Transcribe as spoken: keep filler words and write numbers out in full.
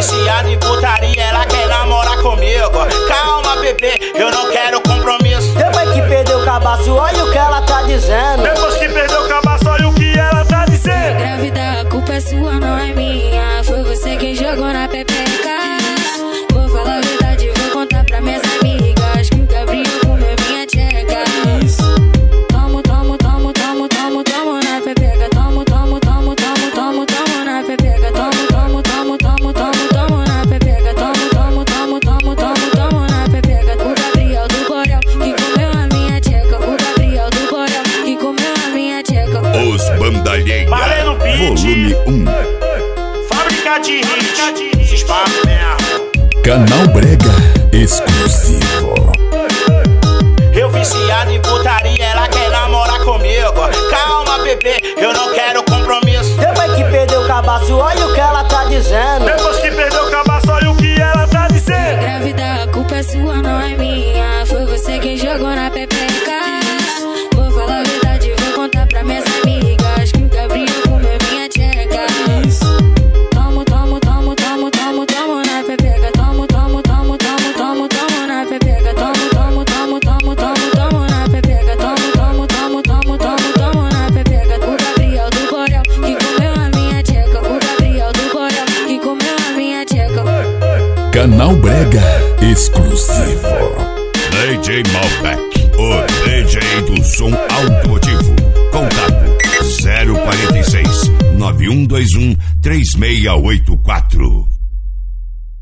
viciado em putaria, ela quer namorar comigo. Calma, bebê, eu não quero compromisso. Depois que perdeu o cabaço, olha o que ela tá dizendo. Depois que perdeu o cabaço, olha o que ela tá dizendo. Grávida, a culpa é sua, não é minha. Foi você quem jogou na pepeca. Vou falar a verdade, vou contar pra minhas amigas que o Gabriel comeu minha tcheca. Tomo, tomo, tomo, tomo, tomo, tomo na pepeca. Tomo, tomo, tomo, tomo, tomo, tomo na pepeca. Tomo, tomo, tomo, tomo, tomo, tomo na pepeca. Tomo, tomo, tomo, tomo, tomo, tomo na pepeca. O Gabriel do Borel que comeu a minha tcheca. O Gabriel do Borel que comeu a minha tcheca. Os Bandalheira, volume um. Fábrica de hits, esses papos mesmo. Canal Brega exclusivo. Eu viciado em putaria, ela quer namorar comigo. Calma, bebê, eu não quero compromisso. Depois que perdeu o cabaço, olha o que ela tá dizendo. Depois que perdeu o cabaço, olha o que ela tá dizendo. Grávida, a culpa é sua, não é minha. Foi você quem jogou na pepeca. Vou falar a verdade, vou contar pra minhas amigas que o Gabriel comeu minha tcheca. Tomo, tomo, tomo, tomo, tomo, tomo na pepeca. Tomo, tomo, tomo, tomo, tomo, tomo na pepeca. Tomo, tomo, tomo, tomo, tomo, tomo na pepeca. Tomo, tomo, tomo, tomo, tomo, tomo na pepeca. O Gabriel do Borel que comeu a minha tcheca. O Gabriel do Borel que comeu a minha tcheca. Canal Brega exclusivo. D J Malbec, o D J do som automotivo. Contato zero quarenta e seis, nove um dois um, três seis oito quatro.